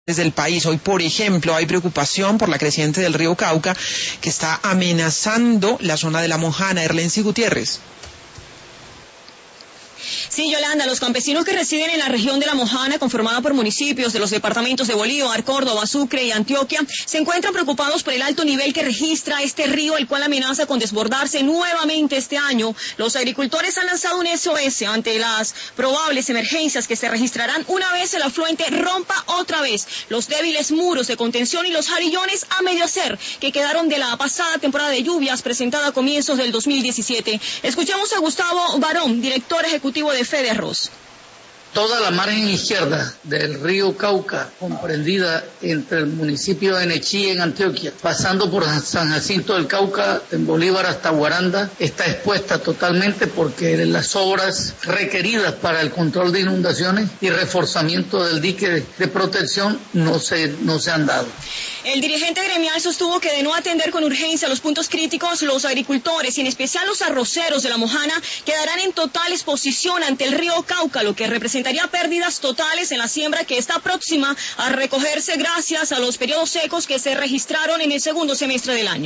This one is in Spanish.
del país. Hoy, por ejemplo, hay preocupación por la creciente del río Cauca que está amenazando la zona de La Mojana. Erlency Gutiérrez. Sí, Yolanda, los campesinos que residen en la región de La Mojana, conformada por municipios de los departamentos de Bolívar, Córdoba, Sucre y Antioquia, se encuentran preocupados por el alto nivel que registra este río, el cual amenaza con desbordarse nuevamente este año. Los agricultores han lanzado un SOS ante las probables emergencias que se registrarán una vez el afluente rompa otra vez los débiles muros de contención y los jarillones a medio hacer que quedaron de la pasada temporada de lluvias presentada a comienzos del 2017. Escuchamos a Gustavo Barón, director ejecutivo de FEDERROS. Toda la margen izquierda del río Cauca, comprendida entre el municipio de Nechí en Antioquia, pasando por San Jacinto del Cauca, en Bolívar hasta Guaranda, está expuesta totalmente porque las obras requeridas para el control de inundaciones y reforzamiento del dique de protección no se han dado. El dirigente gremial sostuvo que de no atender con urgencia los puntos críticos, los agricultores y en especial los arroceros de La Mojana quedarán en total exposición ante el río Cauca, lo que representaría pérdidas totales en la siembra que está próxima a recogerse gracias a los periodos secos que se registraron en el segundo semestre del año.